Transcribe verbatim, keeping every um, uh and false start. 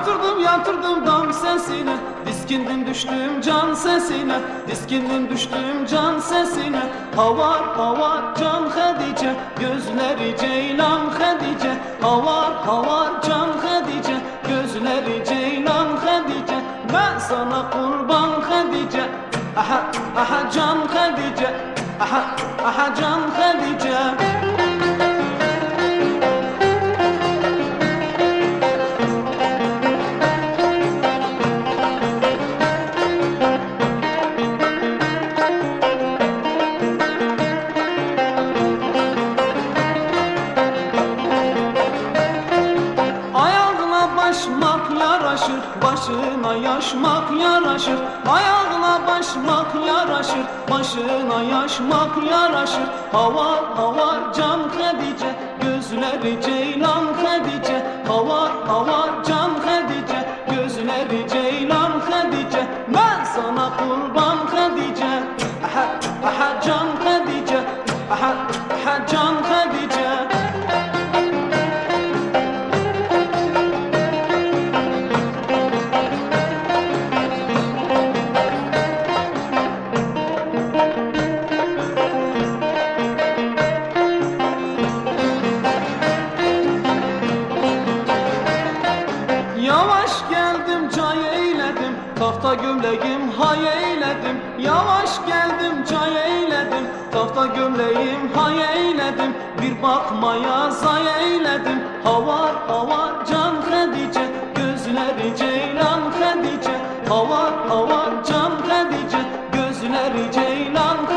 Yatırdım yatırdım dam sesine, diskindim düştüm can sesine, diskindim düştüm can sesine. Havar havar can Hadice, gözleri ceylan Hadice. Havar havar can Hadice, gözleri ceylan Hadice. Ben sana kurban Hadice, aha aha can Hadice, aha aha can Hadice. Başmak yaraşır, başına yaşmak yaraşır. Ayağına başmak yaraşır, başına yaşmak yaraşır. Havar havar can Hadice, gözleri ceylan Hadice. Havar havar can Hadice, gözleri ceylan Hadice. Ben sana kurban Hadice, aha aha can Hadice, aha aha can Hadice. Yavaş geldim çay eyledim, tahta gömleğim hay eyledim. Yavaş geldim çay eyledim, tahta gömleğim hay eyledim. Bir bakmaya zay eyledim, havar havar can Hadice, gözleri ceylan Hadice. Havar havar can Hadice, gözleri ceylan